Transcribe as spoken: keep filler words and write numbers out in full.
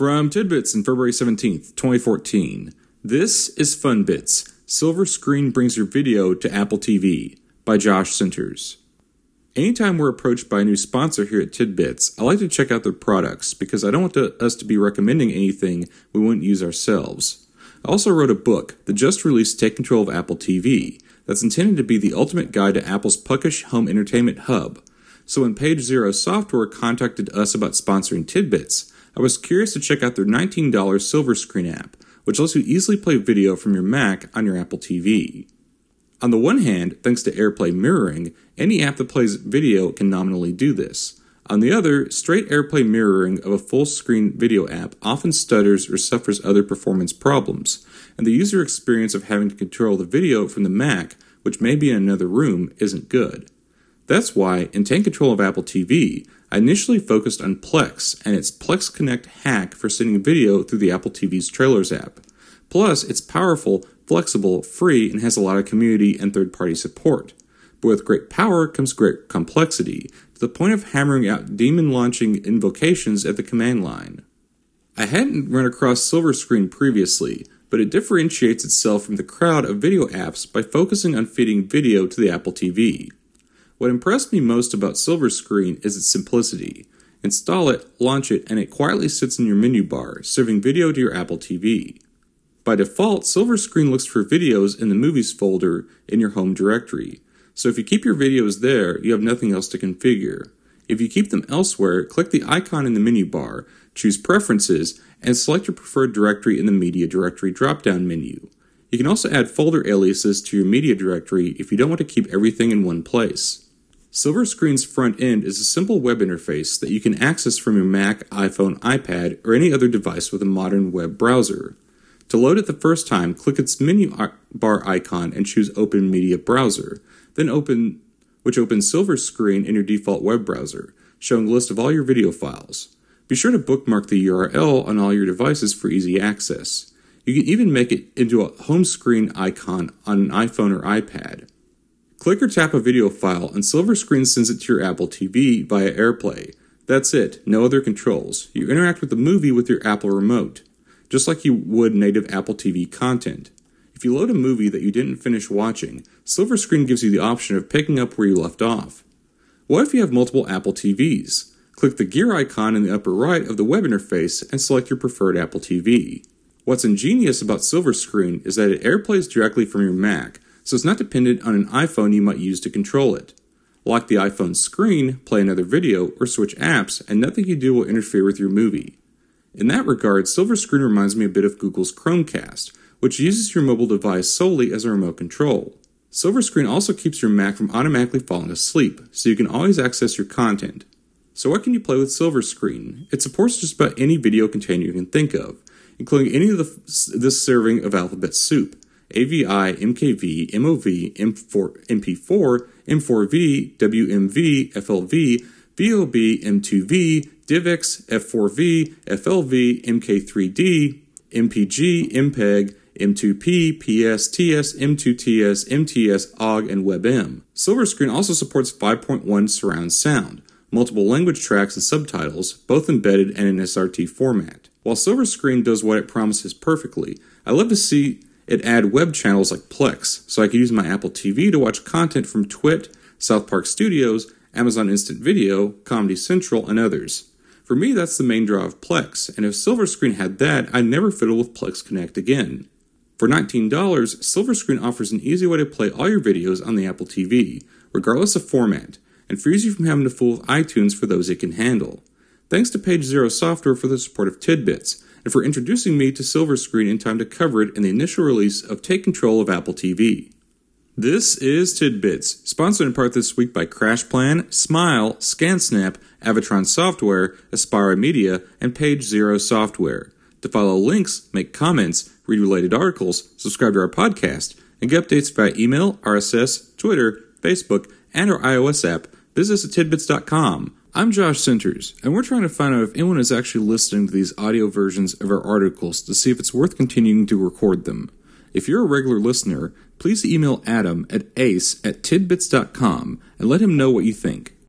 From Tidbits on February seventeenth, twenty fourteen, this is Fun Bits. Silver Screen Brings Your Video to Apple T V by Josh Centers. Anytime we're approached by a new sponsor here at Tidbits, I like to check out their products because I don't want to, us to be recommending anything we wouldn't use ourselves. I also wrote a book that just released Take Control of Apple T V that's intended to be the ultimate guide to Apple's puckish home entertainment hub. So when Page Zero Software contacted us about sponsoring Tidbits, I was curious to check out their nineteen dollars Silver Screen app, which lets you easily play video from your Mac on your Apple T V. On the one hand, thanks to AirPlay mirroring, any app that plays video can nominally do this. On the other, straight AirPlay mirroring of a full-screen video app often stutters or suffers other performance problems, and the user experience of having to control the video from the Mac, which may be in another room, isn't good. That's why, in Take Control of Apple T V, I initially focused on Plex and its Plex Connect hack for sending video through the Apple T V's Trailers app. Plus, it's powerful, flexible, free, and has a lot of community and third-party support. But with great power comes great complexity, to the point of hammering out daemon-launching invocations at the command line. I hadn't run across Silver Screen previously, but it differentiates itself from the crowd of video apps by focusing on feeding video to the Apple T V. What impressed me most about Silver Screen is its simplicity. Install it, launch it, and it quietly sits in your menu bar, serving video to your Apple T V. By default, Silver Screen looks for videos in the Movies folder in your home directory. So if you keep your videos there, you have nothing else to configure. If you keep them elsewhere, click the icon in the menu bar, choose Preferences, and select your preferred directory in the Media Directory drop-down menu. You can also add folder aliases to your media directory if you don't want to keep everything in one place. Silver Screen's front end is a simple web interface that you can access from your Mac, iPhone, iPad, or any other device with a modern web browser. To load it the first time, click its menu bar icon and choose Open Media Browser, then open, which opens Silver Screen in your default web browser, showing a list of all your video files. Be sure to bookmark the U R L on all your devices for easy access. You can even make it into a home screen icon on an iPhone or iPad. Click or tap a video file and Silver Screen sends it to your Apple T V via AirPlay. That's it, no other controls. You interact with the movie with your Apple remote, just like you would native Apple T V content. If you load a movie that you didn't finish watching, Silver Screen gives you the option of picking up where you left off. What if you have multiple Apple T Vs? Click the gear icon in the upper right of the web interface and select your preferred Apple T V. What's ingenious about Silver Screen is that it AirPlays directly from your Mac, so it's not dependent on an iPhone you might use to control it. Lock the iPhone screen, play another video, or switch apps, and nothing you do will interfere with your movie. In that regard, Silver Screen reminds me a bit of Google's Chromecast, which uses your mobile device solely as a remote control. Silver Screen also keeps your Mac from automatically falling asleep, so you can always access your content. So what can you play with Silver Screen? It supports just about any video container you can think of, including any of the, this serving of alphabet soup: A V I, M K V, M O V, M P four, M four V, W M V, F L V, V O B, M two V, DivX, F four V, F L V, M K three D, M P G, M P E G, M two P, P S, T S, M two T S, M T S, O G, and WebM. Silver Screen also supports five point one surround sound, multiple language tracks and subtitles, both embedded and in S R T format. While Silver Screen does what it promises perfectly, I love to see it add web channels like Plex, so I could use my Apple T V to watch content from Twit, South Park Studios, Amazon Instant Video, Comedy Central, and others. For me, that's the main draw of Plex, and if Silver Screen had that, I'd never fiddle with Plex Connect again. For nineteen dollars, Silver Screen offers an easy way to play all your videos on the Apple T V, regardless of format, and frees you from having to fool with iTunes for those it can handle. Thanks to Page Zero Software for the support of Tidbits, and for introducing me to Silver Screen in time to cover it in the initial release of Take Control of Apple T V. This is Tidbits, sponsored in part this week by CrashPlan, Smile, ScanSnap, Avatron Software, Aspira Media, and Page Zero Software. To follow links, make comments, read related articles, subscribe to our podcast, and get updates via email, R S S, Twitter, Facebook, and our iOS app, visit us at tidbits dot com. I'm Josh Centers, and we're trying to find out if anyone is actually listening to these audio versions of our articles to see if it's worth continuing to record them. If you're a regular listener, please email Adam at ace at tidbits dot com and let him know what you think.